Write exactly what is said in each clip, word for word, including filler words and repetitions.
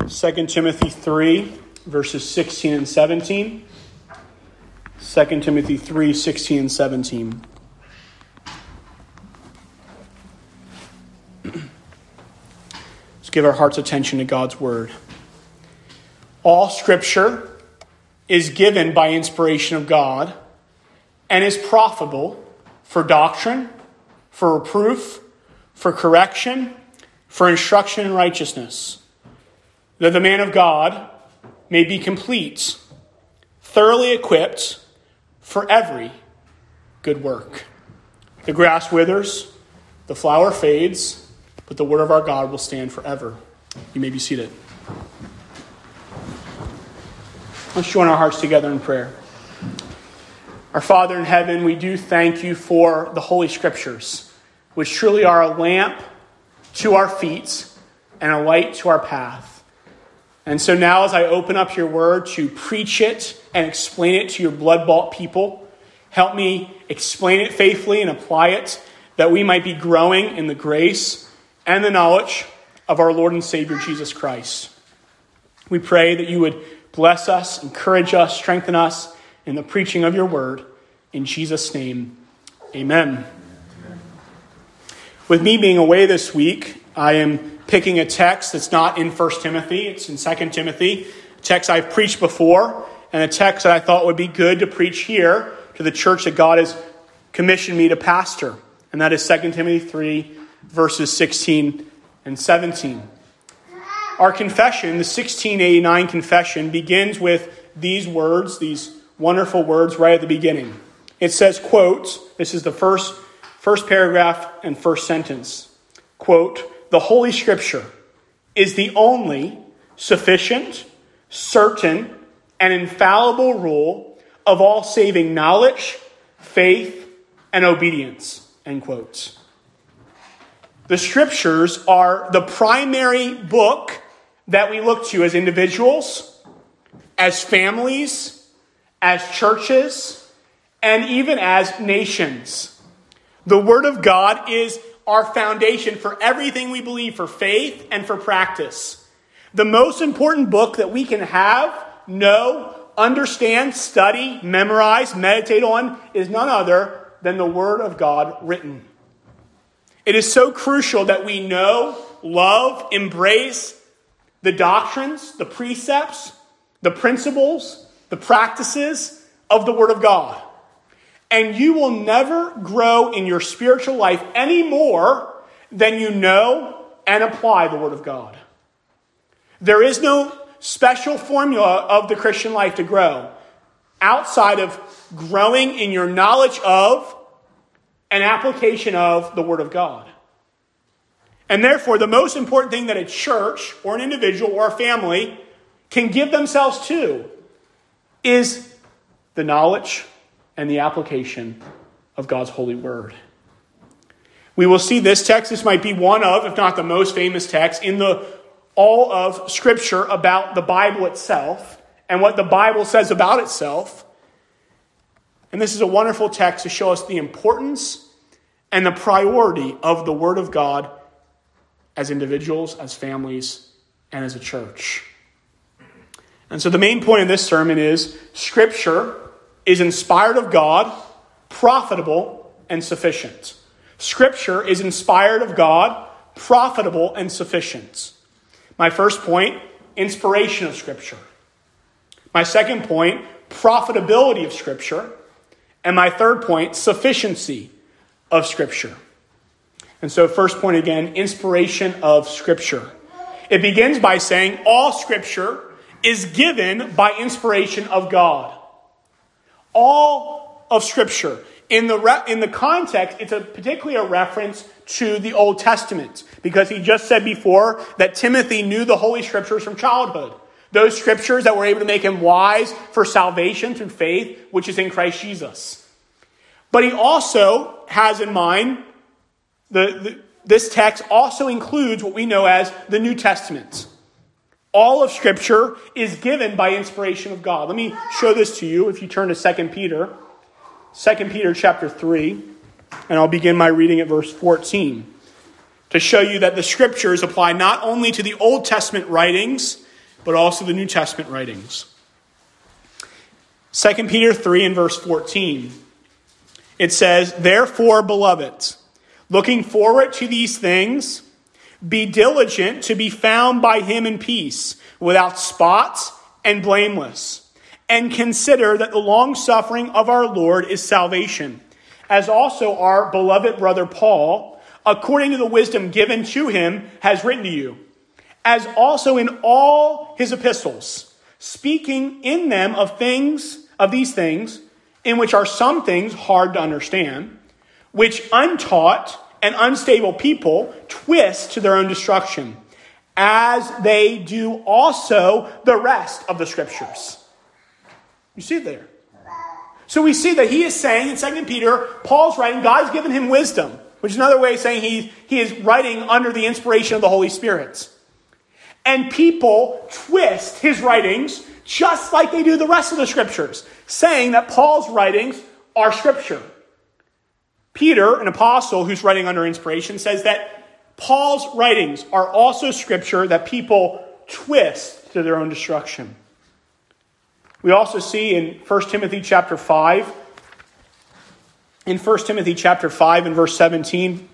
Second Timothy three, verses sixteen and seventeen. Second Timothy three, sixteen and seventeen. Let's give our heart's attention to God's word. All Scripture is given by inspiration of God and is profitable for doctrine, for reproof, for correction, for instruction in righteousness, that the man of God may be complete, thoroughly equipped for every good work. The grass withers, the flower fades, but the word of our God will stand forever. You may be seated. Let's join our hearts together in prayer. Our Father in heaven, we do thank you for the Holy Scriptures, which truly are a lamp to our feet and a light to our path. And so now as I open up your word to preach it and explain it to your blood-bought people, help me explain it faithfully and apply it, that we might be growing in the grace and the knowledge of our Lord and Savior Jesus Christ. We pray that you would bless us, encourage us, strengthen us in the preaching of your word. In Jesus' name, amen. With me being away this week, I am picking a text that's not in First Timothy. It's in Second Timothy, a text I've preached before, and a text that I thought would be good to preach here to the church that God has commissioned me to pastor. And that is Second Timothy three, verses sixteen and seventeen. Our confession, the sixteen eighty-nine confession, begins with these words, these wonderful words right at the beginning. It says, quote, this is the first, first paragraph and first sentence, quote, "The Holy Scripture is the only sufficient, certain, and infallible rule of all saving knowledge, faith, and obedience," end quote. The Scriptures are the primary book that we look to as individuals, as families, as churches, and even as nations. The Word of God is our foundation for everything we believe, for faith and for practice. The most important book that we can have, know, understand, study, memorize, meditate on is none other than the Word of God written. It is so crucial that we know, love, embrace the doctrines, the precepts, the principles, the practices of the Word of God. And you will never grow in your spiritual life any more than you know and apply the Word of God. There is no special formula of the Christian life to grow outside of growing in your knowledge of and application of the Word of God. And therefore, the most important thing that a church or an individual or a family can give themselves to is the knowledge and the application of God's holy word. We will see this text. This might be one of, if not the most famous text in the all of Scripture about the Bible itself and what the Bible says about itself. And this is a wonderful text to show us the importance and the priority of the Word of God as individuals, as families, and as a church. And so the main point of this sermon is Scripture is inspired of God, profitable, and sufficient. Scripture is inspired of God, profitable, and sufficient. My first point, inspiration of Scripture. My second point, profitability of Scripture. And my third point, sufficiency of Scripture. And so first point again, inspiration of Scripture. It begins by saying all Scripture is given by inspiration of God. All of Scripture. In the re- in the context, it's a particularly a reference to the Old Testament, because he just said before that Timothy knew the Holy Scriptures from childhood. Those Scriptures that were able to make him wise for salvation through faith, which is in Christ Jesus. But he also has in mind, the, the this text also includes what we know as the New Testament. All of Scripture is given by inspiration of God. Let me show this to you if you turn to Second Peter. Second Peter chapter three, and I'll begin my reading at verse fourteen, to show you that the Scriptures apply not only to the Old Testament writings but also the New Testament writings. Second Peter three and verse fourteen. It says, "Therefore, beloved, looking forward to these things, be diligent to be found by him in peace, without spot and blameless. And consider that the long suffering of our Lord is salvation, as also our beloved brother Paul, according to the wisdom given to him, has written to you, as also in all his epistles, speaking in them of things, of these things, in which are some things hard to understand, which untaught and unstable people twist to their own destruction, as they do also the rest of the scriptures." You see it there. So we see that he is saying in Second Peter, Paul's writing, God's given him wisdom, which is another way of saying he, he is writing under the inspiration of the Holy Spirit. And people twist his writings just like they do the rest of the scriptures, saying that Paul's writings are scripture. Peter, an apostle who's writing under inspiration, says that Paul's writings are also scripture that people twist to their own destruction. We also see in First Timothy chapter five, in First Timothy chapter five and verse seventeen,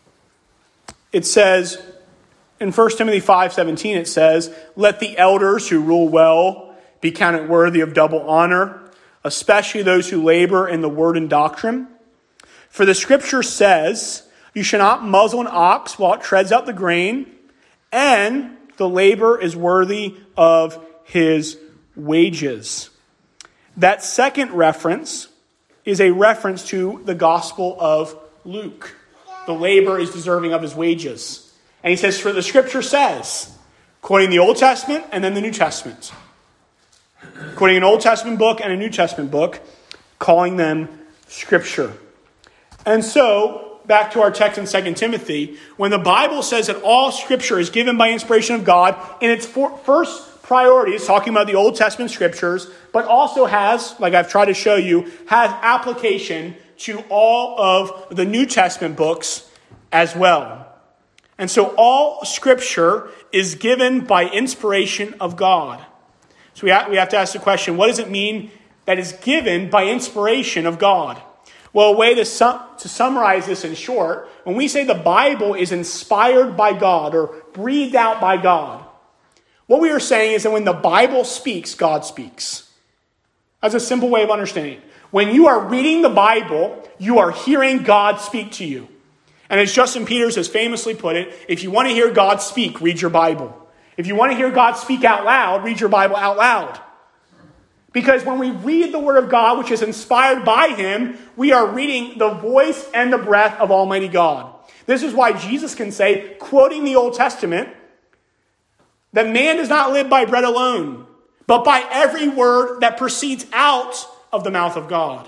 it says, in First Timothy five seventeen, it says, "Let the elders who rule well be counted worthy of double honor, especially those who labor in the word and doctrine. For the scripture says, you shall not muzzle an ox while it treads out the grain, and the labor is worthy of his wages." That second reference is a reference to the Gospel of Luke. The labor is deserving of his wages. And he says, for the scripture says, quoting the Old Testament and then the New Testament. Quoting an Old Testament book and a New Testament book, calling them scripture. And so, back to our text in Second Timothy, when the Bible says that all scripture is given by inspiration of God, in its for, first priority is talking about the Old Testament scriptures, but also has, like I've tried to show you, has application to all of the New Testament books as well. And so all scripture is given by inspiration of God. So we have, we have to ask the question, what does it mean that is given by inspiration of God? Well, a way to, sum, to summarize this in short, when we say the Bible is inspired by God or breathed out by God, what we are saying is that when the Bible speaks, God speaks. That's a simple way of understanding it. When you are reading the Bible, you are hearing God speak to you. And as Justin Peters has famously put it, if you want to hear God speak, read your Bible. If you want to hear God speak out loud, read your Bible out loud. Because when we read the Word of God, which is inspired by Him, we are reading the voice and the breath of Almighty God. This is why Jesus can say, quoting the Old Testament, that man does not live by bread alone, but by every word that proceeds out of the mouth of God.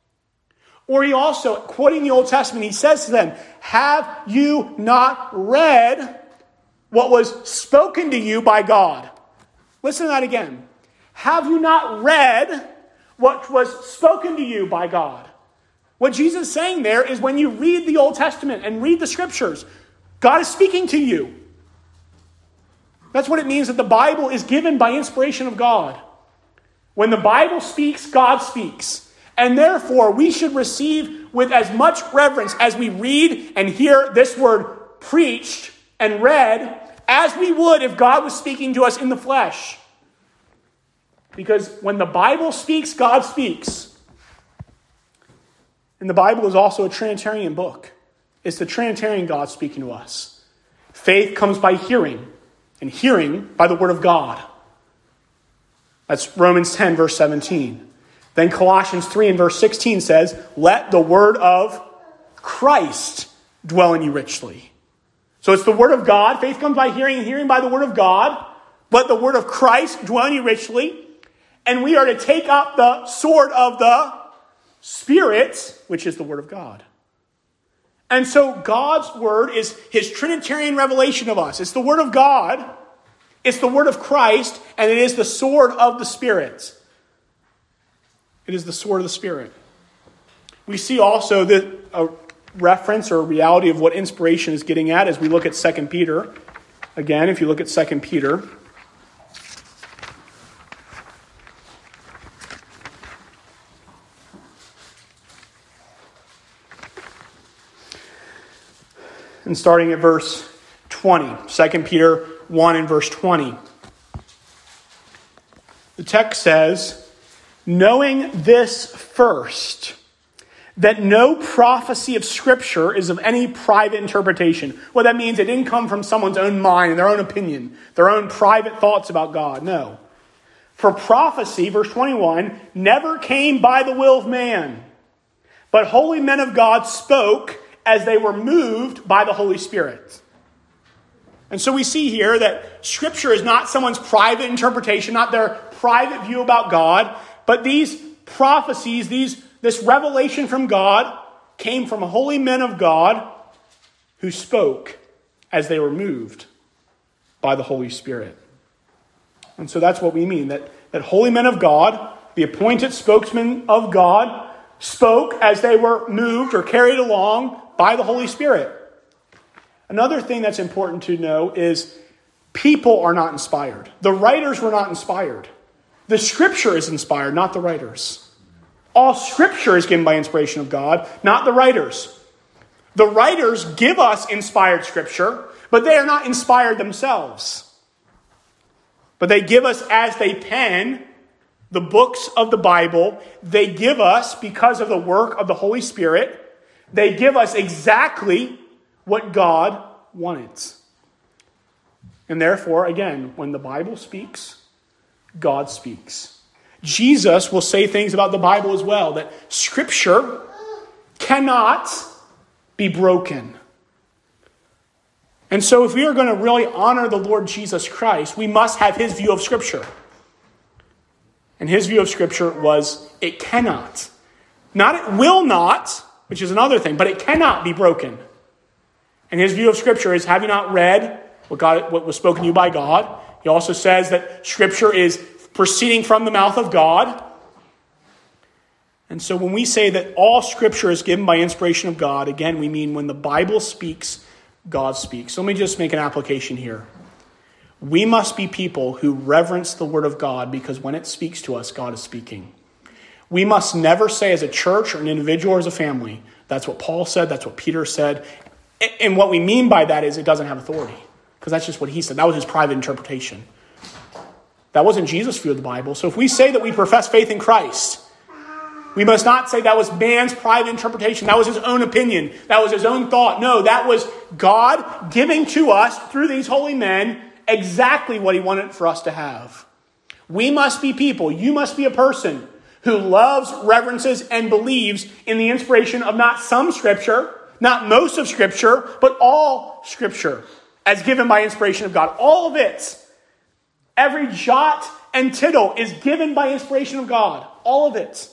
Or he also, quoting the Old Testament, he says to them, have you not read what was spoken to you by God? Listen to that again. Have you not read what was spoken to you by God? What Jesus is saying there is when you read the Old Testament and read the scriptures, God is speaking to you. That's what it means that the Bible is given by inspiration of God. When the Bible speaks, God speaks. And therefore, we should receive with as much reverence as we read and hear this word preached and read as we would if God was speaking to us in the flesh. Because when the Bible speaks, God speaks. And the Bible is also a Trinitarian book. It's the Trinitarian God speaking to us. Faith comes by hearing, and hearing by the word of God. That's Romans ten, verse seventeen. Then Colossians three and verse sixteen says, let the word of Christ dwell in you richly. So it's the word of God. Faith comes by hearing, and hearing by the word of God. Let the word of Christ dwell in you richly. And we are to take up the sword of the Spirit, which is the word of God. And so God's word is his Trinitarian revelation of us. It's the word of God, it's the word of Christ, and it is the sword of the Spirit. It is the sword of the Spirit. We see also the a reference or a reality of what inspiration is getting at as we look at Second Peter. Again, if you look at Second Peter, and starting at verse twenty. Second Peter one and verse twenty. The text says, knowing this first, that no prophecy of Scripture is of any private interpretation. Well, that means it didn't come from someone's own mind and their own opinion, their own private thoughts about God. No. For prophecy, verse twenty-one, never came by the will of man, but holy men of God spoke as they were moved by the Holy Spirit. And so we see here that Scripture is not someone's private interpretation, not their private view about God, but these prophecies, these this revelation from God came from holy men of God who spoke as they were moved by the Holy Spirit. And so that's what we mean, that, that holy men of God, the appointed spokesmen of God, spoke as they were moved or carried along by the Holy Spirit. Another thing that's important to know is people are not inspired. The writers were not inspired. The Scripture is inspired, not the writers. All Scripture is given by inspiration of God, not the writers. The writers give us inspired Scripture, but they are not inspired themselves. But they give us, as they pen the books of the Bible, they give us, because of the work of the Holy Spirit, they give us exactly what God wanted. And therefore, again, when the Bible speaks, God speaks. Jesus will say things about the Bible as well, that Scripture cannot be broken. And so if we are going to really honor the Lord Jesus Christ, we must have his view of Scripture. And his view of Scripture was, it cannot. Not it will not, which is another thing, but it cannot be broken. And his view of Scripture is, have you not read what God, what was spoken to you by God? He also says that Scripture is proceeding from the mouth of God. And so when we say that all Scripture is given by inspiration of God, again, we mean when the Bible speaks, God speaks. So let me just make an application here. We must be people who reverence the Word of God, because when it speaks to us, God is speaking. We must never say as a church or an individual or as a family, that's what Paul said, that's what Peter said. And what we mean by that is it doesn't have authority, because that's just what he said. That was his private interpretation. That wasn't Jesus' view of the Bible. So if we say that we profess faith in Christ, we must not say that was man's private interpretation. That was his own opinion. That was his own thought. No, that was God giving to us through these holy men exactly what he wanted for us to have. We must be people. You must be a person who loves, reverences, and believes in the inspiration of not some Scripture, not most of Scripture, but all Scripture as given by inspiration of God. All of it. Every jot and tittle is given by inspiration of God. All of it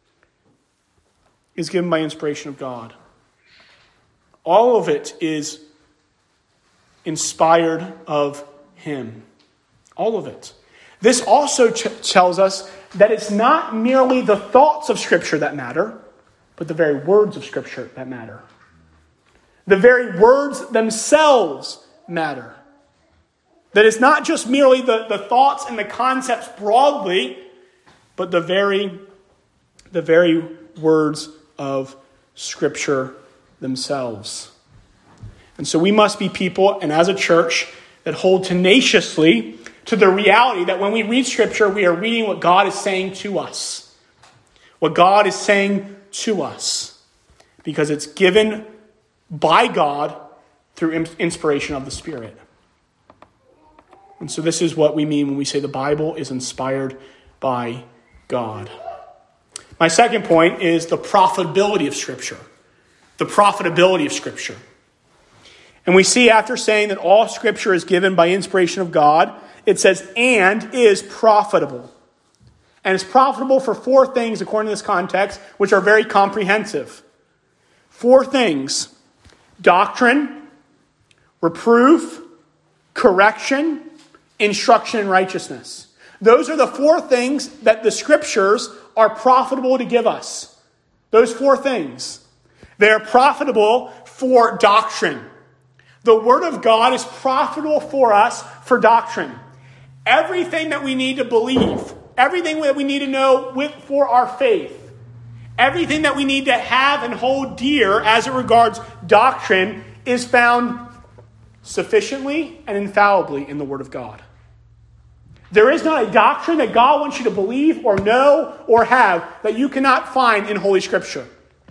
is given by inspiration of God. All of it is inspired of him. All of it. This also ch- tells us that it's not merely the thoughts of Scripture that matter, but the very words of Scripture that matter. The very words themselves matter. That it's not just merely the, the thoughts and the concepts broadly, but the very, the very words of Scripture themselves. And so we must be people, and as a church, that hold tenaciously to the reality that when we read Scripture, we are reading what God is saying to us. What God is saying to us. Because it's given by God through inspiration of the Spirit. And so this is what we mean when we say the Bible is inspired by God. My second point is the profitability of Scripture. The profitability of Scripture. And we see after saying that all Scripture is given by inspiration of God, it says, and is profitable. And it's profitable for four things according to this context, which are very comprehensive. Four things: doctrine, reproof, correction, instruction in righteousness. Those are the four things that the Scriptures are profitable to give us. Those four things. They are profitable for doctrine. The Word of God is profitable for us for doctrine. Everything that we need to believe, everything that we need to know with, for our faith, everything that we need to have and hold dear as it regards doctrine is found sufficiently and infallibly in the Word of God. There is not a doctrine that God wants you to believe or know or have that you cannot find in Holy Scripture.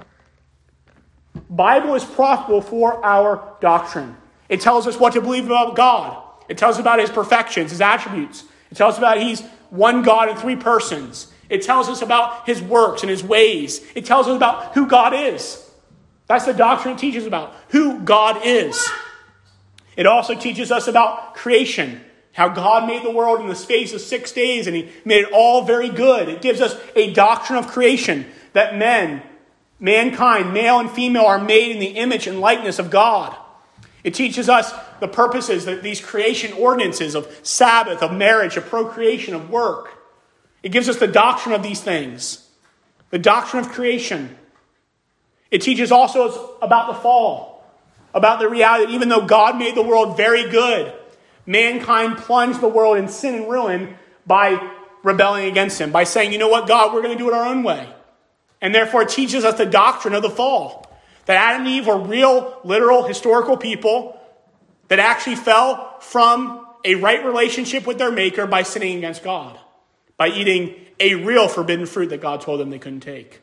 Bible is profitable for our doctrine. It tells us what to believe about God. It tells us about his perfections, his attributes. It tells us about he's one God in three persons. It tells us about his works and his ways. It tells us about who God is. That's the doctrine it teaches about, who God is. It also teaches us about creation, how God made the world in the space of six days and he made it all very good. It gives us a doctrine of creation, that men, mankind, male and female, are made in the image and likeness of God. It teaches us the purposes, that these creation ordinances of Sabbath, of marriage, of procreation, of work. It gives us the doctrine of these things, the doctrine of creation. It teaches also about the fall, about the reality that even though God made the world very good, mankind plunged the world in sin and ruin by rebelling against him, by saying, you know what, God, we're going to do it our own way. And therefore it teaches us the doctrine of the fall, that Adam and Eve were real, literal, historical people that actually fell from a right relationship with their Maker by sinning against God, by eating a real forbidden fruit that God told them they couldn't take.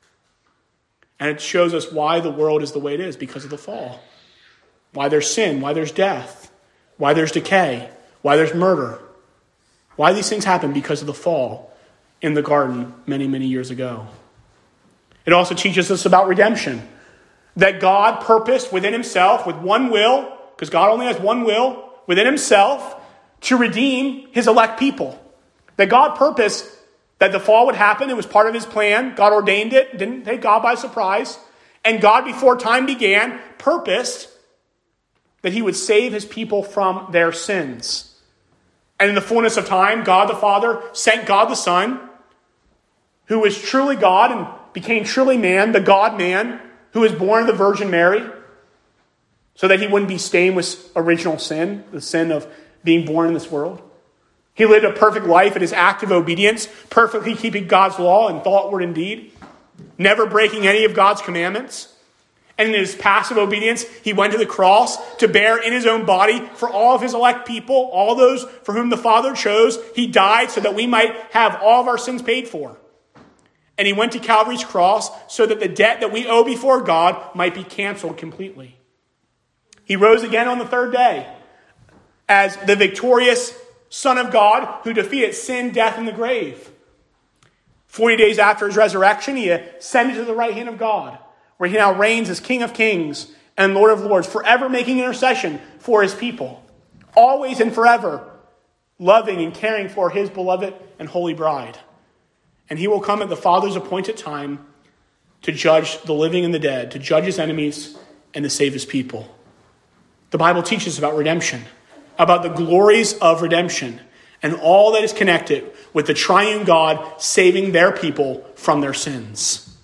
And it shows us why the world is the way it is, because of the fall. Why there's sin, why there's death, why there's decay, why there's murder. Why these things happen? Because of the fall in the garden many, many years ago. It also teaches us about redemption. That God purposed within himself, with one will, because God only has one will, within himself, to redeem his elect people. That God purposed that the fall would happen. It was part of his plan. God ordained it. Didn't take God by surprise. And God, before time began, purposed that he would save his people from their sins. And in the fullness of time, God the Father sent God the Son, who was truly God and became truly man, the God-man, who was born of the Virgin Mary, so that he wouldn't be stained with original sin, the sin of being born in this world. He lived a perfect life in his active obedience, perfectly keeping God's law in thought, word, and deed, never breaking any of God's commandments. And in his passive obedience, he went to the cross to bear in his own body for all of his elect people, all those for whom the Father chose. He died so that we might have all of our sins paid for. And he went to Calvary's cross so that the debt that we owe before God might be canceled completely. He rose again on the third day as the victorious Son of God who defeated sin, death, and the grave. Forty days after his resurrection, he ascended to the right hand of God, where he now reigns as King of Kings and Lord of Lords, forever making intercession for his people, always and forever loving and caring for his beloved and holy bride. And he will come at the Father's appointed time to judge the living and the dead, to judge his enemies and to save his people. The Bible teaches about redemption, about the glories of redemption, and all that is connected with the triune God saving their people from their sins.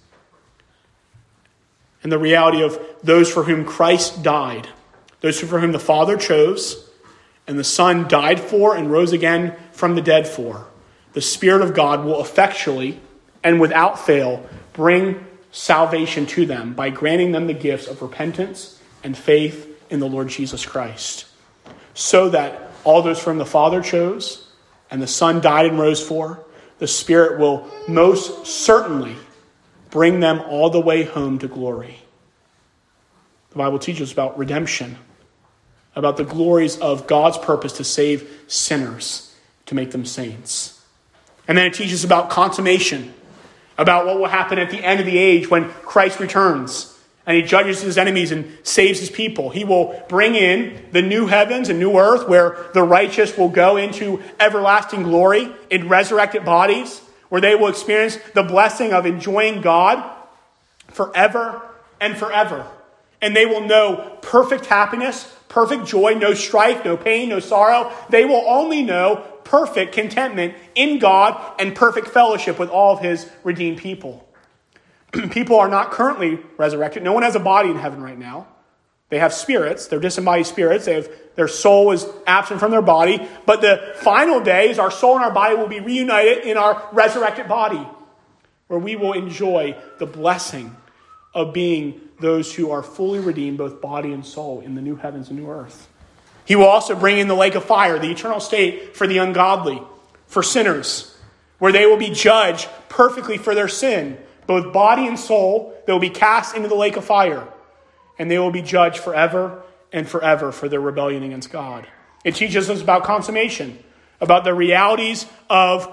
And the reality of those for whom Christ died, those for whom the Father chose, and the Son died for and rose again from the dead for. The Spirit of God will effectually and without fail bring salvation to them by granting them the gifts of repentance and faith in the Lord Jesus Christ. So that all those from the Father chose and the Son died and rose for, the Spirit will most certainly bring them all the way home to glory. The Bible teaches about redemption, about the glories of God's purpose to save sinners, to make them saints. And then it teaches about consummation, about what will happen at the end of the age when Christ returns and he judges his enemies and saves his people. He will bring in the new heavens and new earth where the righteous will go into everlasting glory in resurrected bodies, where they will experience the blessing of enjoying God forever and forever. And they will know perfect happiness, perfect joy, no strife, no pain, no sorrow. They will only know perfect contentment in God and perfect fellowship with all of his redeemed people. People are not currently resurrected. No one has a body in heaven right now. They have spirits. They're disembodied spirits. They have, their soul is absent from their body. But the final days, our soul and our body will be reunited in our resurrected body, where we will enjoy the blessing of being those who are fully redeemed, both body and soul, in the new heavens and new earth. He will also bring in the lake of fire, the eternal state for the ungodly, for sinners, where they will be judged perfectly for their sin, both body and soul. They will be cast into the lake of fire, and they will be judged forever and forever for their rebellion against God. It teaches us about consummation, about the realities of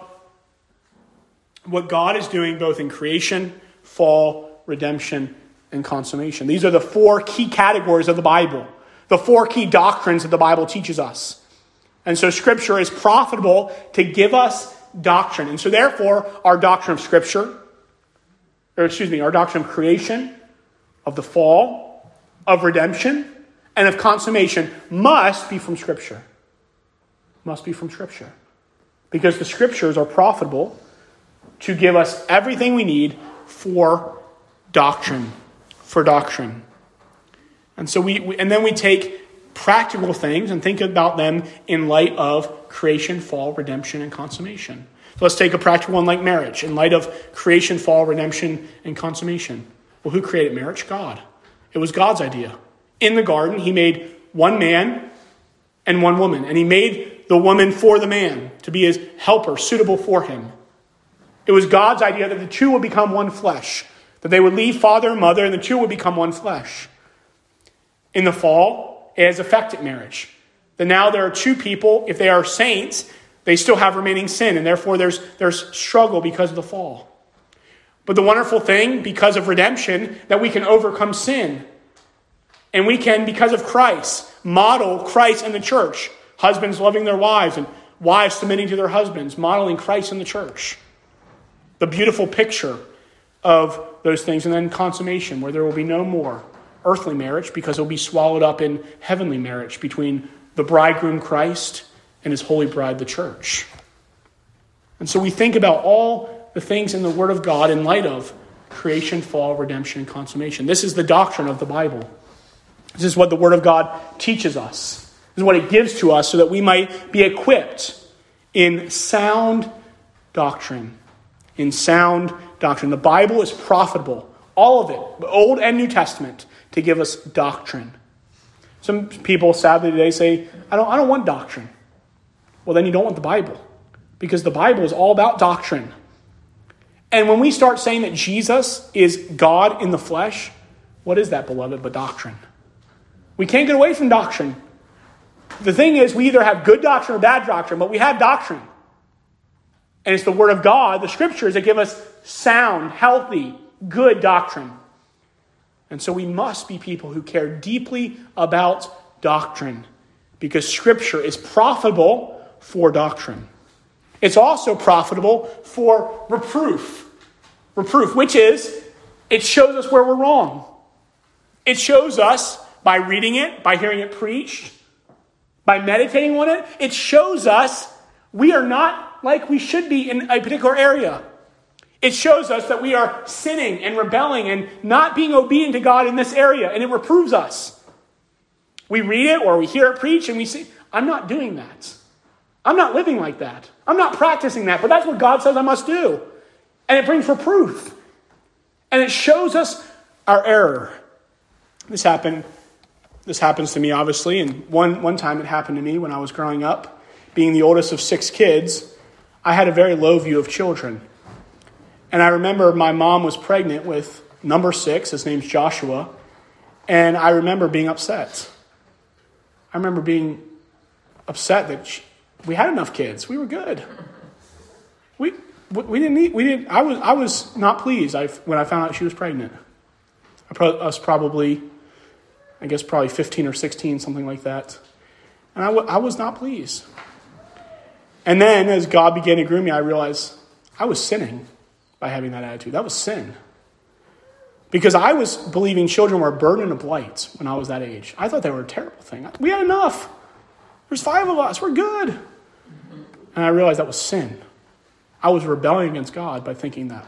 what God is doing both in creation, fall, redemption, and consummation. These are the four key categories of the Bible, the four key doctrines that the Bible teaches us. And so Scripture is profitable to give us doctrine. And so therefore, our doctrine of Scripture, or excuse me, our doctrine of creation, of the fall, of redemption, and of consummation must be from Scripture. Must be from Scripture. Because the Scriptures are profitable to give us everything we need for doctrine. For doctrine. And so we, we and then we take practical things and think about them in light of creation, fall, redemption, and consummation. So let's take a practical one like marriage in light of creation, fall, redemption, and consummation. Well, who created marriage? God. It was God's idea. In the garden, he made one man and one woman. And he made the woman for the man to be his helper, suitable for him. It was God's idea that the two would become one flesh. That they would leave father and mother and the two would become one flesh. In the fall, it has affected marriage. That now there are two people, if they are saints, they still have remaining sin. And therefore there's, there's struggle because of the fall. But the wonderful thing, because of redemption, that we can overcome sin. And we can, because of Christ, model Christ in the church. Husbands loving their wives and wives submitting to their husbands, modeling Christ in the church. The beautiful picture of those things. And then consummation, where there will be no more earthly marriage because it will be swallowed up in heavenly marriage between the bridegroom Christ and his holy bride, the church. And so we think about all the things in the Word of God in light of creation, fall, redemption, and consummation. This is the doctrine of the Bible. This is what the Word of God teaches us. This is what it gives to us so that we might be equipped in sound doctrine. In sound doctrine. The Bible is profitable, all of it, the Old and New Testament, to give us doctrine. Some people sadly today say, I don't, I don't want doctrine. Well, then you don't want the Bible, because the Bible is all about doctrine. And when we start saying that Jesus is God in the flesh, what is that, beloved, but doctrine? We can't get away from doctrine. The thing is, we either have good doctrine or bad doctrine, but we have doctrine. And it's the Word of God, the Scriptures, that give us sound, healthy, good doctrine. And so we must be people who care deeply about doctrine, because Scripture is profitable for doctrine. It's also profitable for reproof. Reproof, which is, it shows us where we're wrong. It shows us, by reading it, by hearing it preached, by meditating on it, it shows us we are not like we should be in a particular area. It shows us that we are sinning and rebelling and not being obedient to God in this area, and it reproves us. We read it or we hear it preached and we say, I'm not doing that. I'm not living like that. I'm not practicing that, but that's what God says I must do. And it brings reproof. And it shows us our error. This happened, this happens to me, obviously, and one, one time it happened to me when I was growing up. Being the oldest of six kids, I had a very low view of children. And I remember my mom was pregnant with number six, his name's Joshua, and I remember being upset. I remember being upset that she, we had enough kids. We were good. We we didn't need, we didn't. I was I was not pleased I, when I found out she was pregnant. I, pro, I was probably, I guess probably fifteen or sixteen, something like that, and I, w- I was not pleased. And then as God began to groom me, I realized I was sinning by having that attitude. That was sin. Because I was believing children were a burden and a blight when I was that age. I thought they were a terrible thing. We had enough. There's five of us. We're good. And I realized that was sin. I was rebelling against God by thinking that.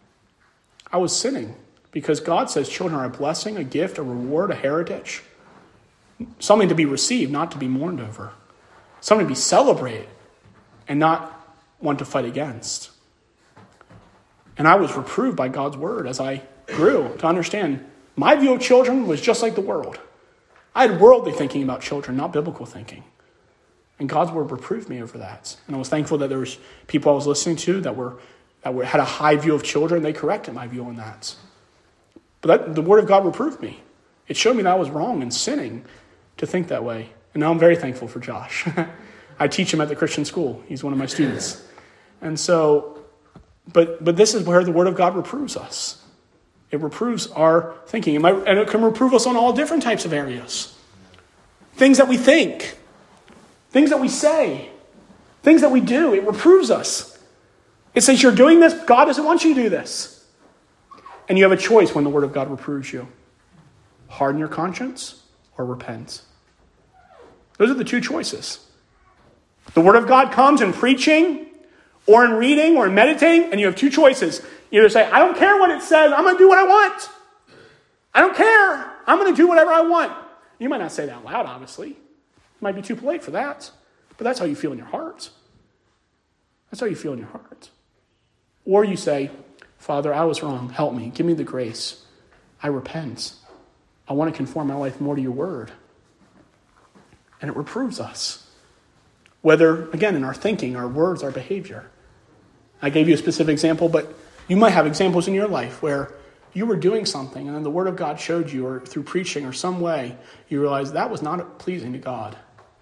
I was sinning because God says children are a blessing, a gift, a reward, a heritage. Something to be received, not to be mourned over. Something to be celebrated and not one to fight against. And I was reproved by God's word as I grew to understand my view of children was just like the world. I had worldly thinking about children, not biblical thinking. And God's word reproved me over that. And I was thankful that there was people I was listening to that were that were, had a high view of children. They corrected my view on that. But that, the word of God reproved me. It showed me that I was wrong and sinning to think that way. And now I'm very thankful for Josh. I teach him at the Christian school. He's one of my students. And so, but but this is where the word of God reproves us. It reproves our thinking. And it can reprove us on all different types of areas. Things that we think. Things that we say. Things that we do. It reproves us. It says you're doing this. God doesn't want you to do this. And you have a choice when the word of God reproves you. Harden your conscience or repent. Those are the two choices. The word of God comes in preaching or in reading or in meditating, and you have two choices. You either say, I don't care what it says. I'm going to do what I want. I don't care. I'm going to do whatever I want. You might not say that out loud, obviously. It might be too polite for that. But that's how you feel in your heart. That's how you feel in your heart. Or you say, Father, I was wrong. Help me. Give me the grace. I repent. I want to conform my life more to your word. And it reproves us. Whether, again, in our thinking, our words, our behavior. I gave you a specific example, but you might have examples in your life where you were doing something and then the word of God showed you, or through preaching or some way, you realized that was not pleasing to God.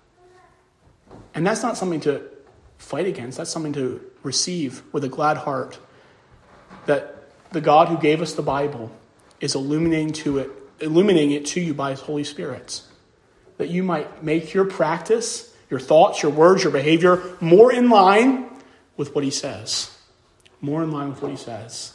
And that's not something to fight against. That's something to receive with a glad heart. That the God who gave us the Bible is illuminating to it, illuminating it to you by his Holy Spirit. That you might make your practice, your thoughts, your words, your behavior more in line with what he says. More in line with what he says.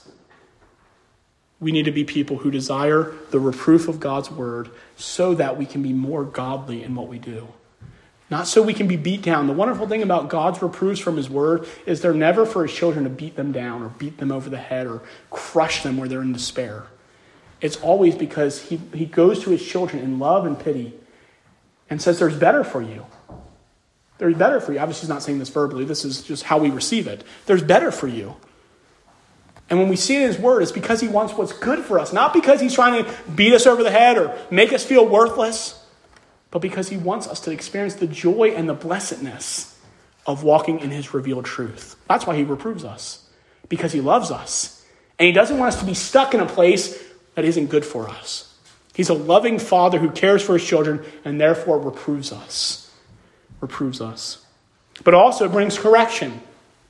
We need to be people who desire the reproof of God's word so that we can be more godly in what we do. Not so we can be beat down. The wonderful thing about God's reproofs from his word is they're never for his children to beat them down or beat them over the head or crush them where they're in despair. It's always because he, he goes to his children in love and pity and says there's better for you. There's better for you. Obviously, he's not saying this verbally. This is just how we receive it. There's better for you. And when we see it in his word, it's because he wants what's good for us. Not because he's trying to beat us over the head or make us feel worthless, but because he wants us to experience the joy and the blessedness of walking in his revealed truth. That's why he reproves us. Because he loves us. And he doesn't want us to be stuck in a place that isn't good for us. He's a loving father who cares for his children and therefore reproves us. Reproves us. But also brings correction,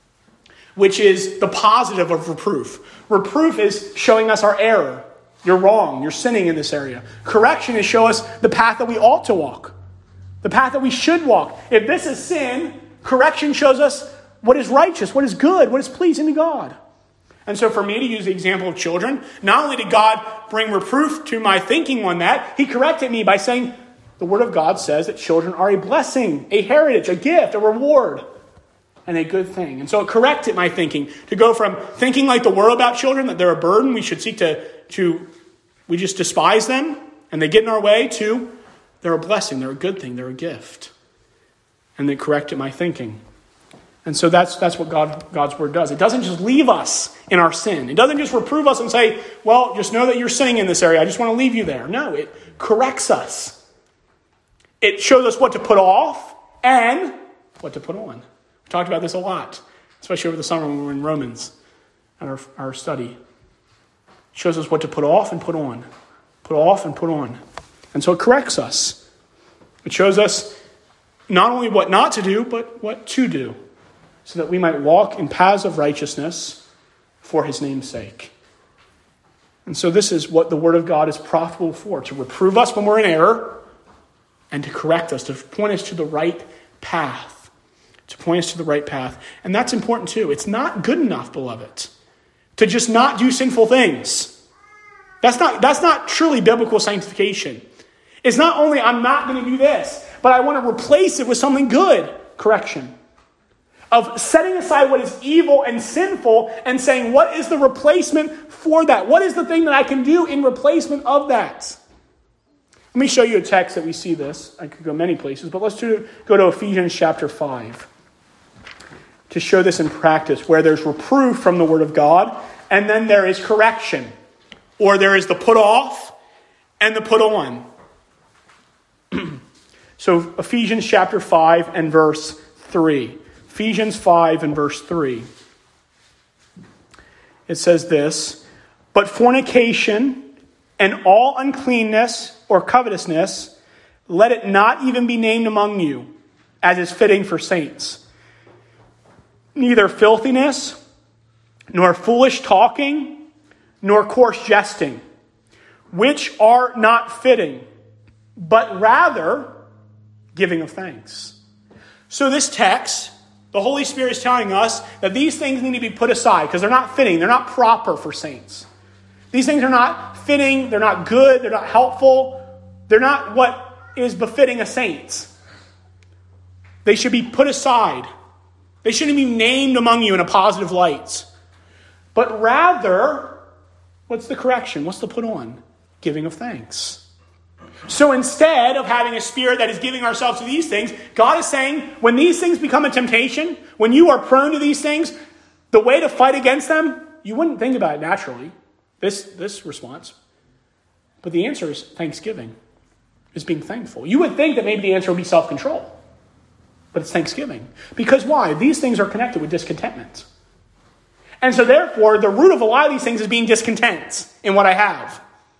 which is the positive of reproof. Reproof is showing us our error. You're wrong. You're sinning in this area. Correction is show us the path that we ought to walk. The path that we should walk. If this is sin, correction shows us what is righteous, what is good, what is pleasing to God. And so for me to use the example of children, not only did God bring reproof to my thinking on that, he corrected me by saying, the word of God says that children are a blessing, a heritage, a gift, a reward, and a good thing. And so it corrected my thinking to go from thinking like the world about children, that they're a burden, we should seek to, to we just despise them, and they get in our way, to they're a blessing, they're a good thing, they're a gift. And it corrected my thinking. And so that's that's what God God's word does. It doesn't just leave us in our sin. It doesn't just reprove us and say, well, just know that you're sinning in this area. I just want to leave you there. No, it corrects us. It shows us what to put off and what to put on. We talked about this a lot, especially over the summer when we were in Romans and our, our study. It shows us what to put off and put on. Put off and put on. And so it corrects us. It shows us not only what not to do, but what to do, so that we might walk in paths of righteousness for his name's sake. And so this is what the word of God is profitable for, to reprove us when we're in error and to correct us, to point us to the right path, to point us to the right path. And that's important too. It's not good enough, beloved, to just not do sinful things. That's not, that's not truly biblical sanctification. It's not only I'm not going to do this, but I want to replace it with something good. Correction. Of setting aside what is evil and sinful and saying, what is the replacement for that? What is the thing that I can do in replacement of that? Let me show you a text that we see this. I could go many places, but let's do, go to Ephesians chapter five to show this in practice, where there's reproof from the word of God, and then there is correction. Or there is the put off and the put on. So Ephesians chapter five and verse three. Ephesians five and verse three. It says this, but fornication and all uncleanness or covetousness, let it not even be named among you, as is fitting for saints. Neither filthiness, nor foolish talking, nor coarse jesting, which are not fitting, but rather giving of thanks. So this text, the Holy Spirit is telling us that these things need to be put aside because they're not fitting, they're not proper for saints. These things are not fitting, they're not good, they're not helpful, they're not what is befitting a saint. They should be put aside. They shouldn't be named among you in a positive light. But rather, what's the correction? What's the put on? Giving of thanks. So instead of having a spirit that is giving ourselves to these things, God is saying, when these things become a temptation, when you are prone to these things, the way to fight against them, you wouldn't think about it naturally, this, this response. But the answer is thanksgiving, is being thankful. You would think that maybe the answer would be self-control, but it's thanksgiving. Because why? These things are connected with discontentment. And so therefore, the root of a lot of these things is being discontent in what I have.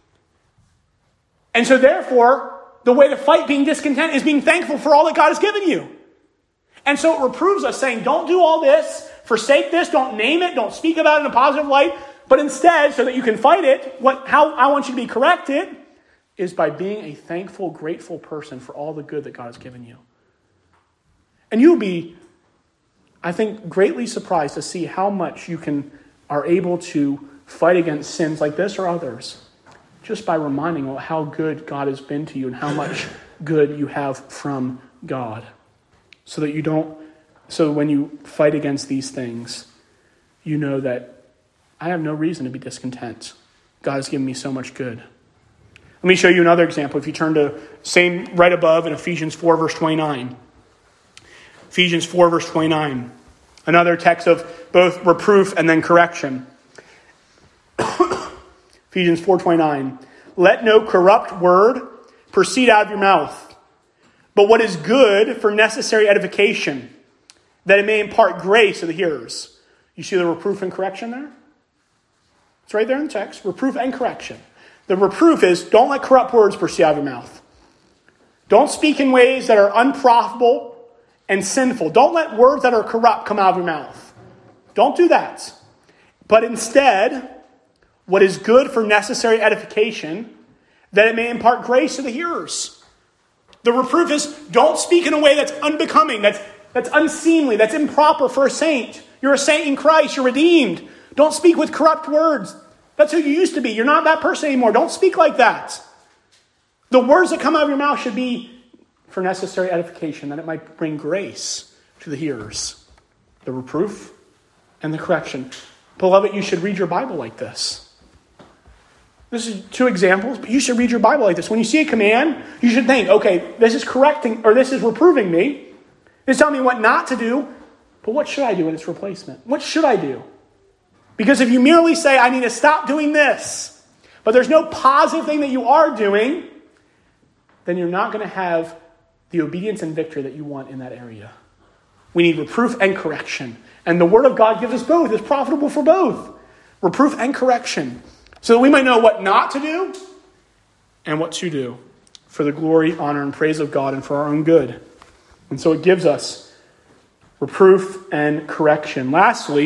And so therefore, the way to fight being discontent is being thankful for all that God has given you. And so it reproves us saying, don't do all this, forsake this, don't name it, don't speak about it in a positive light, but instead, so that you can fight it, what how I want you to be corrected is by being a thankful, grateful person for all the good that God has given you. And you'll be, I think, greatly surprised to see how much you can are able to fight against sins like this or others just by reminding how good God has been to you and how much good you have from God. So that you don't, so when you fight against these things, you know that I have no reason to be discontent. God has given me so much good. Let me show you another example. If you turn to same right above in Ephesians four, verse twenty-nine. Ephesians four, verse twenty-nine. Another text of both reproof and then correction. Ephesians four twenty-nine. Let no corrupt word proceed out of your mouth, but what is good for necessary edification, that it may impart grace to the hearers. You see the reproof and correction there? It's right there in the text. Reproof and correction. The reproof is, don't let corrupt words proceed out of your mouth. Don't speak in ways that are unprofitable and sinful. Don't let words that are corrupt come out of your mouth. Don't do that. But instead, what is good for necessary edification, that it may impart grace to the hearers. The reproof is, don't speak in a way that's unbecoming, that's, that's unseemly, that's improper for a saint. You're a saint in Christ, you're redeemed. Don't speak with corrupt words. That's who you used to be. You're not that person anymore. Don't speak like that. The words that come out of your mouth should be for necessary edification, that it might bring grace to the hearers. The reproof and the correction. Beloved, you should read your Bible like this. This is two examples, but you should read your Bible like this. When you see a command, you should think, okay, this is correcting, or this is reproving me. This is telling me what not to do, but what should I do in its replacement? What should I do? Because if you merely say, I need to stop doing this, but there's no positive thing that you are doing, then you're not going to have the obedience and victory that you want in that area. We need reproof and correction. And the Word of God gives us both. It's profitable for both. Reproof and correction. So that we might know what not to do and what to do for the glory, honor, and praise of God and for our own good. And so it gives us reproof and correction. Lastly,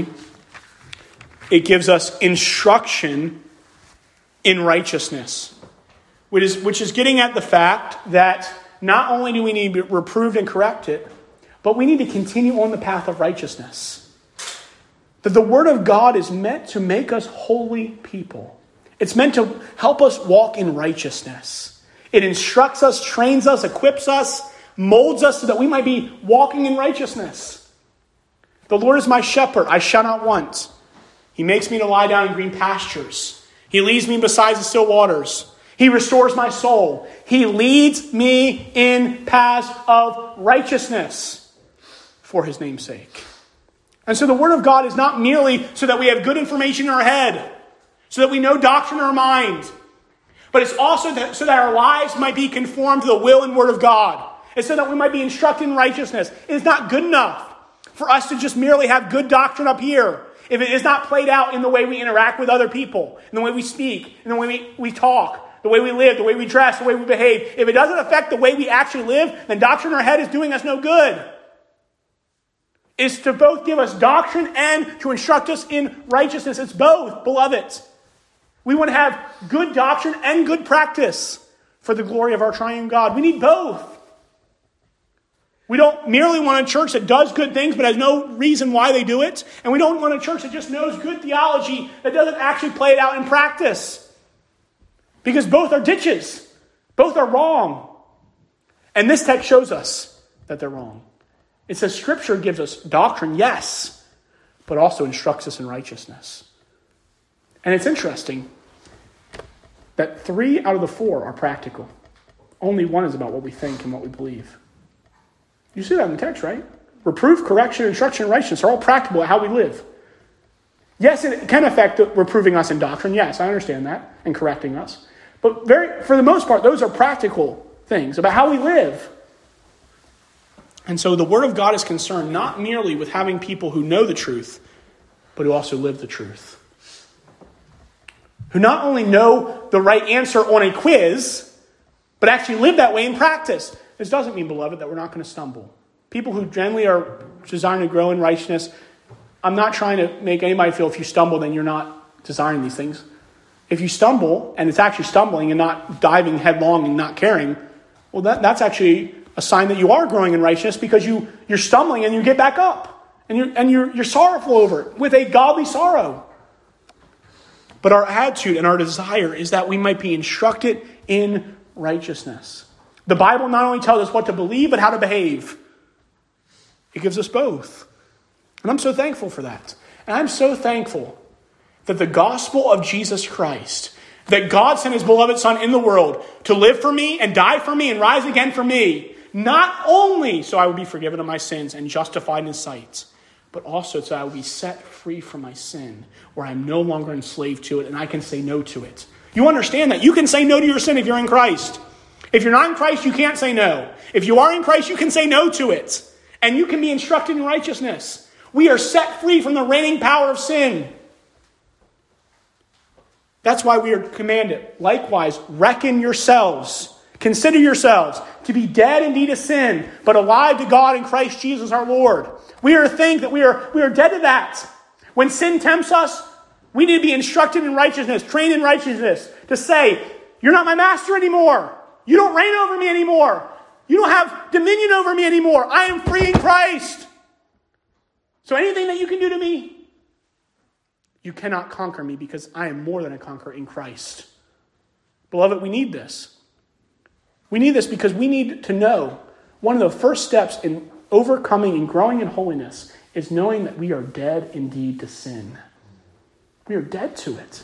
it gives us instruction in righteousness, which is, which is getting at the fact that not only do we need to be reproved and corrected, but we need to continue on the path of righteousness. That the Word of God is meant to make us holy people. It's meant to help us walk in righteousness. It instructs us, trains us, equips us, molds us so that we might be walking in righteousness. The Lord is my shepherd, I shall not want. He makes me to lie down in green pastures. He leads me beside the still waters. He restores my soul. He leads me in paths of righteousness for his name's sake. And so the Word of God is not merely so that we have good information in our head. so that we know doctrine in our mind. But it's also that, so that our lives might be conformed to the will and word of God. It's so that we might be instructed in righteousness. It is not good enough for us to just merely have good doctrine up here if it is not played out in the way we interact with other people, in the way we speak, in the way we, we talk, the way we live, the way we dress, the way we behave. If it doesn't affect the way we actually live, then doctrine in our head is doing us no good. It's to both give us doctrine and to instruct us in righteousness. It's both, beloved. We want to have good doctrine and good practice for the glory of our triune God. We need both. We don't merely want a church that does good things but has no reason why they do it. And we don't want a church that just knows good theology that doesn't actually play it out in practice. Because both are ditches. Both are wrong. And this text shows us that they're wrong. It says Scripture gives us doctrine, yes, but also instructs us in righteousness. And it's interesting that three out of the four are practical. Only one is about what we think and what we believe. You see that in the text, right? Reproof, correction, instruction, and righteousness are all practical at how we live. Yes, it can affect reproving us in doctrine. Yes, I understand that, and correcting us. But very, for the most part, those are practical things about how we live. And so the Word of God is concerned not merely with having people who know the truth, but who also live the truth. Who not only know the right answer on a quiz, but actually live that way in practice. This doesn't mean, beloved, that we're not going to stumble. People who generally are designed to grow in righteousness, I'm not trying to make anybody feel if you stumble, then you're not desiring these things. If you stumble, and it's actually stumbling and not diving headlong and not caring, well, that, that's actually a sign that you are growing in righteousness because you, you're stumbling and you get back up. And you're, and you're, you're sorrowful over it with a godly sorrow. But our attitude and our desire is that we might be instructed in righteousness. The Bible not only tells us what to believe, but how to behave. It gives us both. And I'm so thankful for that. And I'm so thankful that the gospel of Jesus Christ, that God sent his beloved Son in the world to live for me and die for me and rise again for me, not only so I would be forgiven of my sins and justified in his sight, but also so I will be set free from my sin, where I'm no longer enslaved to it and I can say no to it. You understand that? You can say no to your sin if you're in Christ. If you're not in Christ, you can't say no. If you are in Christ, you can say no to it. And you can be instructed in righteousness. We are set free from the reigning power of sin. That's why we are commanded, likewise, reckon yourselves, consider yourselves to be dead indeed to sin, but alive to God in Christ Jesus our Lord. We are to think that we are, we are dead to that. When sin tempts us, we need to be instructed in righteousness, trained in righteousness, to say, you're not my master anymore. You don't reign over me anymore. You don't have dominion over me anymore. I am free in Christ. So anything that you can do to me, you cannot conquer me because I am more than a conqueror in Christ. Beloved, we need this. We need this because we need to know one of the first steps in overcoming and growing in holiness is knowing that we are dead indeed to sin. We are dead to it.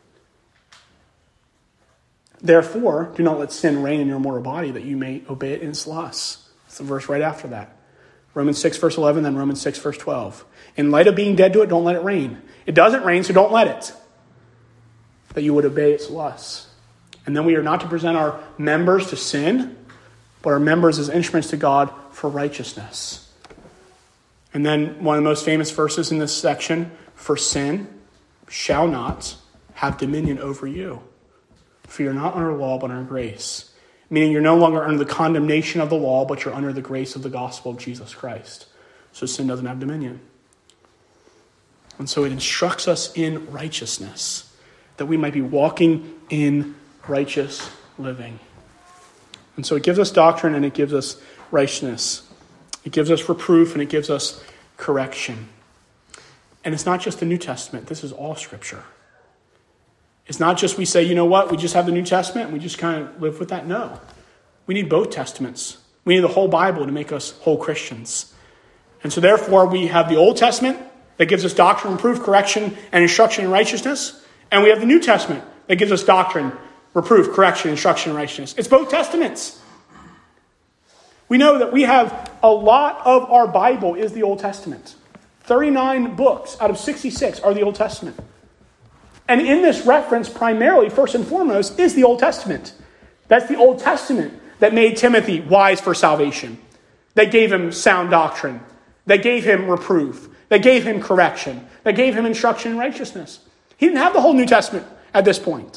Therefore, do not let sin reign in your mortal body that you may obey it in its lusts. That's the verse right after that. Romans six, verse eleven, then Romans six, verse twelve. In light of being dead to it, don't let it reign. It doesn't reign, so don't let it. That you would obey its lusts. And then we are not to present our members to sin, but our members as instruments to God for righteousness. And then one of the most famous verses in this section, for sin shall not have dominion over you. For you're not under law, but under grace. Meaning you're no longer under the condemnation of the law, but you're under the grace of the gospel of Jesus Christ. So sin doesn't have dominion. And so it instructs us in righteousness, that we might be walking in righteous living. And so it gives us doctrine and it gives us righteousness. It gives us reproof and it gives us correction. And it's not just the New Testament. This is all Scripture. It's not just we say, you know what, we just have the New Testament and we just kind of live with that. No. We need both Testaments. We need the whole Bible to make us whole Christians. And so therefore we have the Old Testament that gives us doctrine, reproof, correction, and instruction in righteousness. And we have the New Testament that gives us doctrine, reproof, correction, instruction in righteousness. It's both Testaments. We know that we have a lot of our Bible is the Old Testament. thirty-nine books out of sixty-six are the Old Testament. And in this reference, primarily, first and foremost, is the Old Testament. That's the Old Testament that made Timothy wise for salvation, that gave him sound doctrine, that gave him reproof, that gave him correction, that gave him instruction in righteousness. He didn't have the whole New Testament at this point.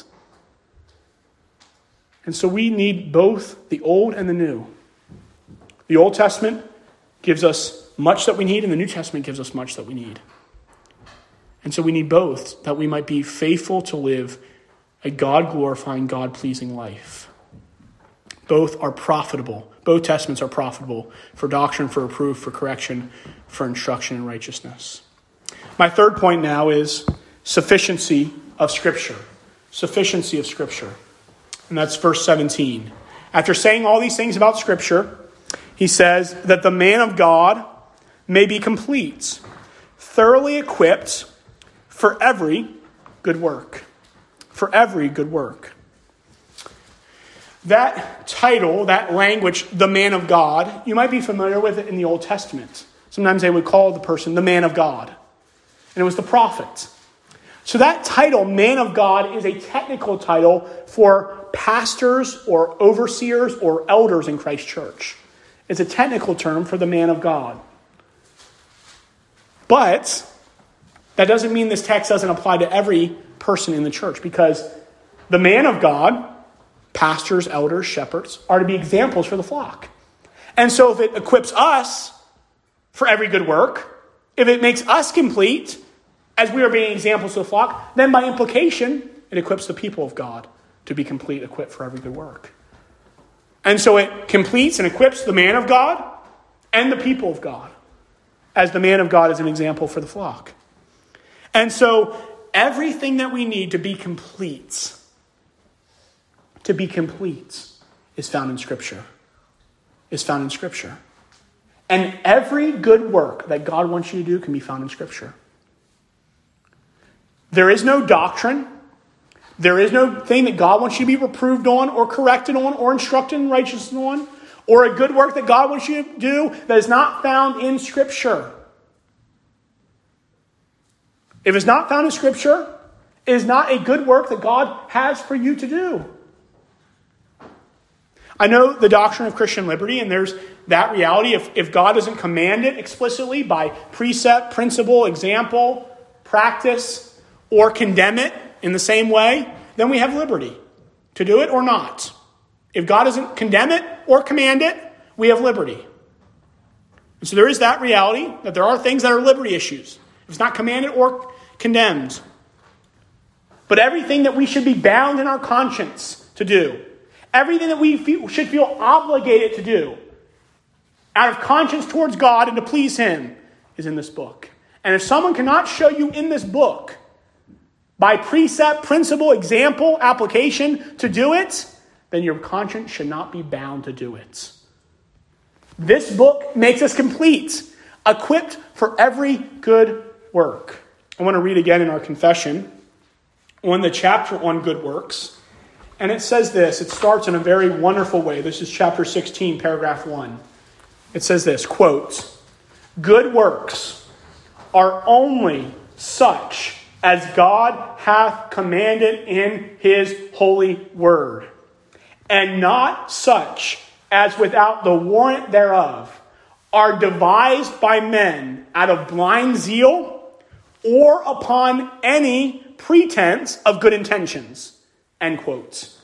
And so we need both the Old and the New. The Old Testament gives us much that we need, and the New Testament gives us much that we need. And so we need both, that we might be faithful to live a God-glorifying, God-pleasing life. Both are profitable. Both testaments are profitable for doctrine, for reproof, for correction, for instruction in righteousness. My third point now is sufficiency of Scripture. Sufficiency of Scripture. And that's verse seventeen. After saying all these things about Scripture, he says that the man of God may be complete, thoroughly equipped for every good work. For every good work. That title, that language, the man of God, you might be familiar with it in the Old Testament. Sometimes they would call the person the man of God. And it was the prophet. So that title, man of God, is a technical title for pastors or overseers or elders in Christ's church. It's a technical term for the man of God. But that doesn't mean this text doesn't apply to every person in the church, because the man of God, pastors, elders, shepherds, are to be examples for the flock. And so if it equips us for every good work, if it makes us complete as we are being examples to the flock, then by implication, it equips the people of God to be complete, equipped for every good work. And so it completes and equips the man of God and the people of God, as the man of God is an example for the flock. And so everything that we need to be complete, to be complete, is found in Scripture. Is found in Scripture. And every good work that God wants you to do can be found in Scripture. There is no doctrine. There is no thing that God wants you to be reproved on or corrected on or instructed in righteousness on, or a good work that God wants you to do that is not found in Scripture. If it's not found in Scripture, it is not a good work that God has for you to do. I know the doctrine of Christian liberty, and there's that reality. If, if God doesn't command it explicitly by precept, principle, example, practice, or condemn it in the same way, then we have liberty to do it or not. If God doesn't condemn it or command it, we have liberty. And so there is that reality that there are things that are liberty issues. If it's not commanded or condemned. But everything that we should be bound in our conscience to do, everything that we feel, should feel obligated to do out of conscience towards God and to please Him, is in this book. And if someone cannot show you in this book, by precept, principle, example, application, to do it, then your conscience should not be bound to do it. This book makes us complete, equipped for every good work. I want to read again in our confession on the chapter on good works. And it says this. It starts in a very wonderful way. This is chapter sixteen, paragraph one. It says this, quote, "Good works are only such as God hath commanded in His holy word, and not such as without the warrant thereof are devised by men out of blind zeal or upon any pretense of good intentions." End quotes.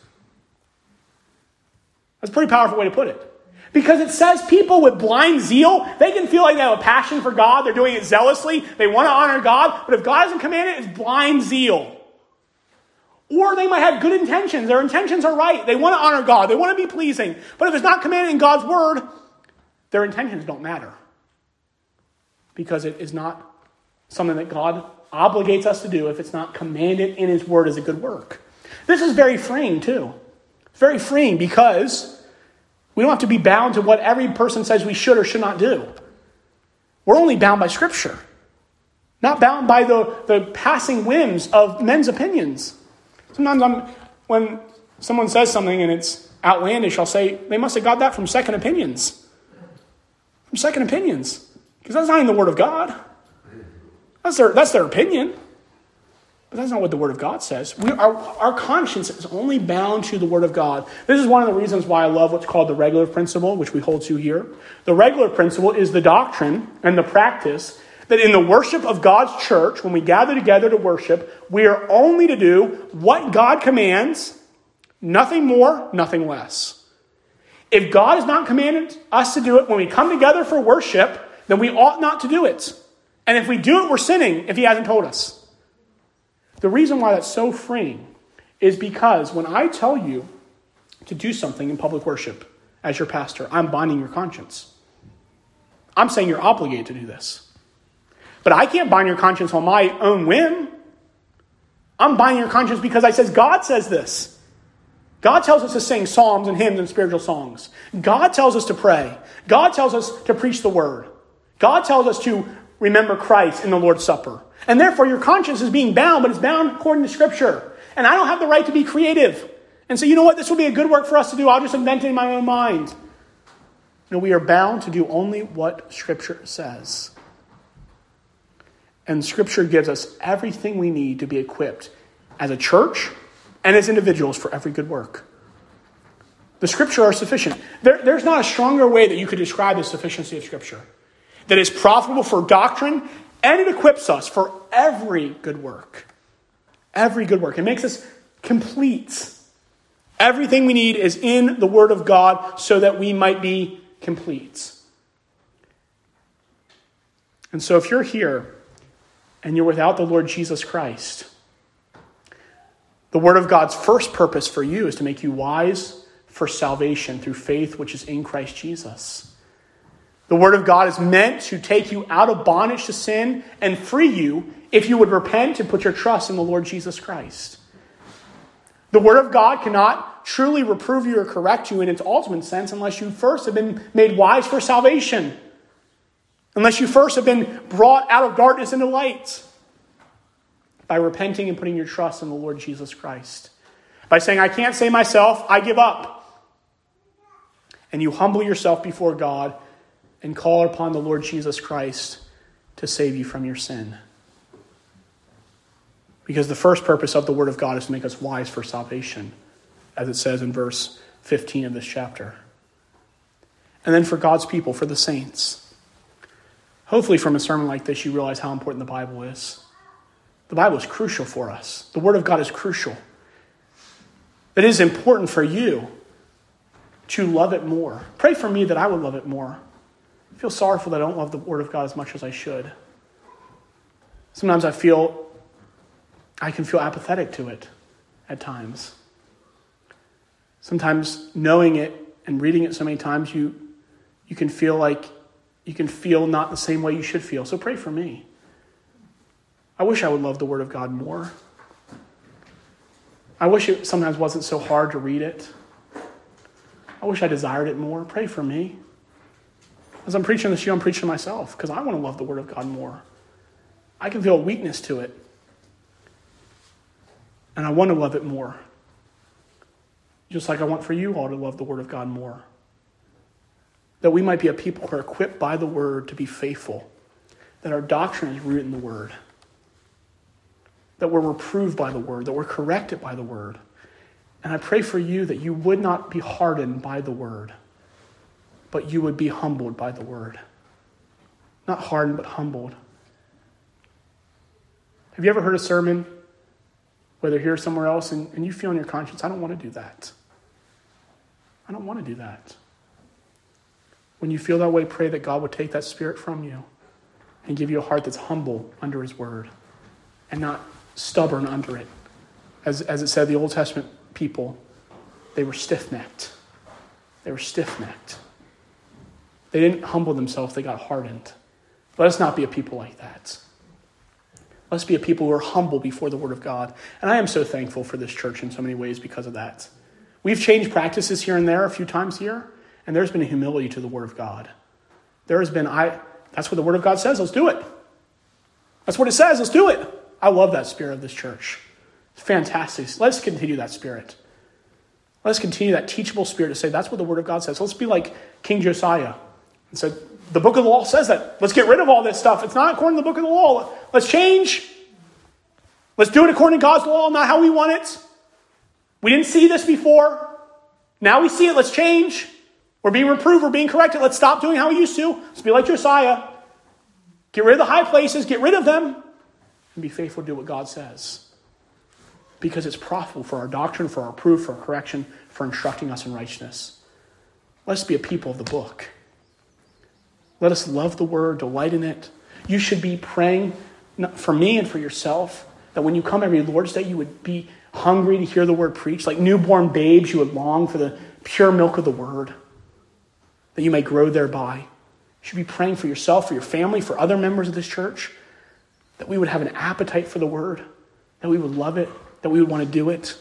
That's a pretty powerful way to put it. Because it says people with blind zeal, they can feel like they have a passion for God. They're doing it zealously. They want to honor God. But if God doesn't command it, it's blind zeal. Or they might have good intentions. Their intentions are right. They want to honor God. They want to be pleasing. But if it's not commanded in God's word, their intentions don't matter. Because it is not something that God obligates us to do if it's not commanded in His word as a good work. This is very freeing too. It's very freeing because we don't have to be bound to what every person says we should or should not do. We're only bound by Scripture. Not bound by the, the passing whims of men's opinions. Sometimes I'm, when someone says something and it's outlandish, I'll say, they must have got that from second opinions. From second opinions. Because that's not in the Word of God. That's their, that's their opinion. But that's not what the Word of God says. We, our, our conscience is only bound to the Word of God. This is one of the reasons why I love what's called the regular principle, which we hold to here. The regular principle is the doctrine and the practice that in the worship of God's church, when we gather together to worship, we are only to do what God commands, nothing more, nothing less. If God has not commanded us to do it when we come together for worship, then we ought not to do it. And if we do it, we're sinning if he hasn't told us. The reason why that's so freeing is because when I tell you to do something in public worship as your pastor, I'm binding your conscience. I'm saying you're obligated to do this. But I can't bind your conscience on my own whim. I'm binding your conscience because I says God says this. God tells us to sing psalms and hymns and spiritual songs. God tells us to pray. God tells us to preach the word. God tells us to remember Christ in the Lord's Supper. And therefore your conscience is being bound, but it's bound according to Scripture. And I don't have the right to be creative. And so you know what? This will be a good work for us to do. I'll just invent it in my own mind. No, we are bound to do only what Scripture says. And Scripture gives us everything we need to be equipped as a church and as individuals for every good work. The Scripture are sufficient. There, there's not a stronger way that you could describe the sufficiency of Scripture. That is profitable for doctrine, and it equips us for every good work. Every good work. It makes us complete. Everything we need is in the Word of God so that we might be complete. And so if you're here and you're without the Lord Jesus Christ, the Word of God's first purpose for you is to make you wise for salvation through faith which is in Christ Jesus. The Word of God is meant to take you out of bondage to sin and free you if you would repent and put your trust in the Lord Jesus Christ. The Word of God cannot truly reprove you or correct you in its ultimate sense unless you first have been made wise for salvation. Unless you first have been brought out of darkness into light. By repenting and putting your trust in the Lord Jesus Christ. By saying, I can't save myself, I give up. And you humble yourself before God and call upon the Lord Jesus Christ to save you from your sin. Because the first purpose of the Word of God is to make us wise for salvation, as it says in verse fifteen of this chapter. And then for God's people, for the saints. Hopefully from a sermon like this, you realize how important the Bible is. The Bible is crucial for us. The Word of God is crucial. It is important for you to love it more. Pray for me that I would love it more. I feel sorrowful that I don't love the Word of God as much as I should. Sometimes I feel, I can feel apathetic to it at times. Sometimes knowing it and reading it so many times, you, you can feel like you can feel not the same way you should feel. So pray for me. I wish I would love the Word of God more. I wish it sometimes wasn't so hard to read it. I wish I desired it more. Pray for me. As I'm preaching this to you, I'm preaching to myself because I want to love the Word of God more. I can feel a weakness to it. And I want to love it more. Just like I want for you all to love the Word of God more. That we might be a people who are equipped by the Word to be faithful. That our doctrine is rooted in the Word. That we're reproved by the Word. That we're corrected by the Word. And I pray for you that you would not be hardened by the Word. But you would be humbled by the Word. Not hardened, but humbled. Have you ever heard a sermon, whether here or somewhere else, and, and you feel in your conscience, I don't want to do that. I don't want to do that. When you feel that way, pray that God would take that spirit from you and give you a heart that's humble under His Word and not stubborn under it. As, as it said, the Old Testament people, they were stiff-necked. They were stiff-necked. They didn't humble themselves, they got hardened. Let us not be a people like that. Let's be a people who are humble before the Word of God. And I am so thankful for this church in so many ways because of that. We've changed practices here and there a few times here, and there's been a humility to the Word of God. There has been, I. that's what the Word of God says, let's do it. That's what it says, let's do it. I love that spirit of this church. It's fantastic. Let's continue that spirit. Let's continue that teachable spirit to say, that's what the Word of God says. Let's be like King Josiah and said, the book of the law says that. Let's get rid of all this stuff. It's not according to the book of the law. Let's change. Let's do it according to God's law, not how we want it. We didn't see this before. Now we see it. Let's change. We're being reproved. We're being corrected. Let's stop doing how we used to. Let's be like Josiah. Get rid of the high places. Get rid of them. And be faithful to do what God says. Because it's profitable for our doctrine, for our proof, for our correction, for instructing us in righteousness. Let us be a people of the book. Let us love the word, delight in it. You should be praying for me and for yourself that when you come every Lord's Day, you would be hungry to hear the word preached. Like newborn babes, you would long for the pure milk of the word, that you may grow thereby. You should be praying for yourself, for your family, for other members of this church, that we would have an appetite for the word, that we would love it, that we would want to do it,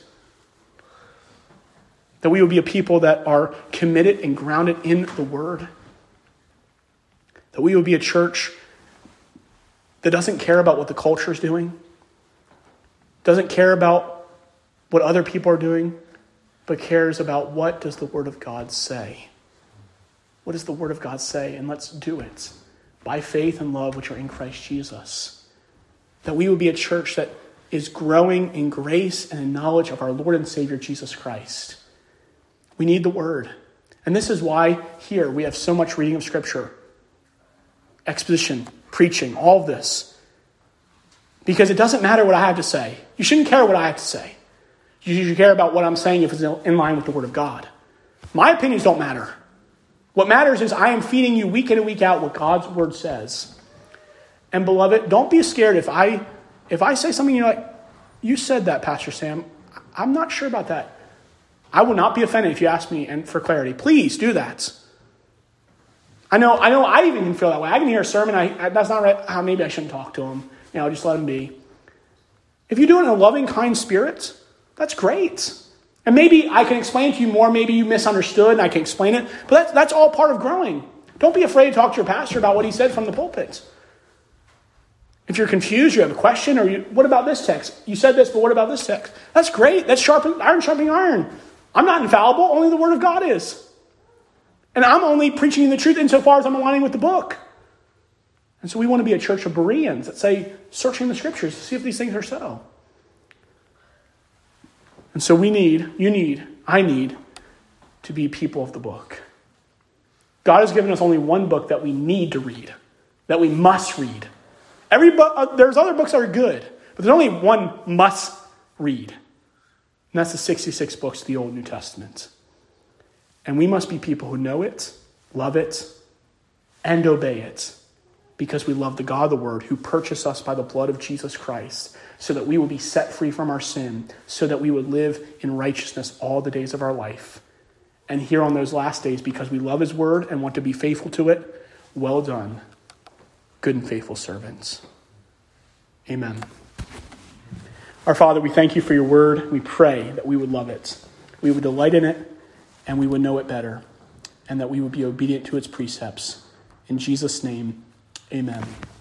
that we would be a people that are committed and grounded in the word, that we would be a church that doesn't care about what the culture is doing, doesn't care about what other people are doing, but cares about what does the Word of God say. What does the Word of God say? And let's do it by faith and love which are in Christ Jesus. That we would be a church that is growing in grace and in knowledge of our Lord and Savior Jesus Christ. We need the Word. And this is why here we have so much reading of Scripture, exposition, preaching, all of this. Because it doesn't matter what I have to say. You shouldn't care what I have to say. You should care about what I'm saying if it's in line with the Word of God. My opinions don't matter. What matters is I am feeding you week in and week out what God's Word says. And beloved, don't be scared if I if I say something you're like, you said that, Pastor Sam. I'm not sure about that. I will not be offended if you ask me and for clarity. Please do that. I know I know I even can feel that way. I can hear a sermon, I, I that's not right. Oh, maybe I shouldn't talk to him. You know, just let him be. If you do it in a loving, kind spirit, that's great. And maybe I can explain to you more. Maybe you misunderstood and I can explain it. But that's, that's all part of growing. Don't be afraid to talk to your pastor about what he said from the pulpit. If you're confused, you have a question, or you, what about this text? You said this, but what about this text? That's great. That's sharpen, iron sharpening iron. I'm not infallible. Only the Word of God is. And I'm only preaching the truth insofar as I'm aligning with the book. And so we want to be a church of Bereans that say, searching the Scriptures to see if these things are so. And so we need, you need, I need to be people of the book. God has given us only one book that we need to read, that we must read. Every book, uh, there's other books that are good, but there's only one must read. And that's the sixty-six books of the Old and New Testament. And we must be people who know it, love it, and obey it. Because we love the God of the Word who purchased us by the blood of Jesus Christ so that we will be set free from our sin, so that we would live in righteousness all the days of our life. And here on those last days, because we love His Word and want to be faithful to it, well done, good and faithful servants. Amen. Our Father, we thank you for your Word. We pray that we would love it. We would delight in it, and we would know it better, and that we would be obedient to its precepts. In Jesus' name, amen.